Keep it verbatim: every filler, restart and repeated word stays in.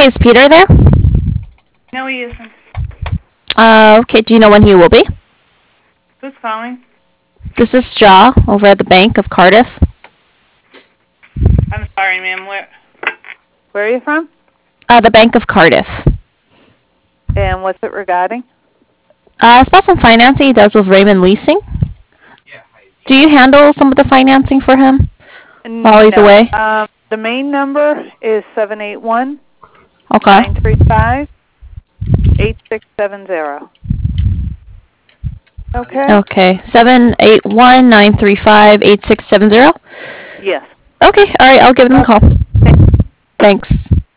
Okay, is Peter there? No, he isn't. Uh, okay, do you know when he will be? Who's calling? This is Jaw over at the Bank of Cardiff. I'm sorry, ma'am. Where, where are you from? Uh, the Bank of Cardiff. And what's it regarding? Uh, it's about some financing he does with Raymond Leasing. Do you handle some of the financing for him while he's no. away? Um, the main number is seven eight one, Okay. nine three five, eight six seven zero. Okay? Okay. seven eight one, nine three five, eight six seven zero? Yes. Okay, alright, I'll give them a call. Thanks.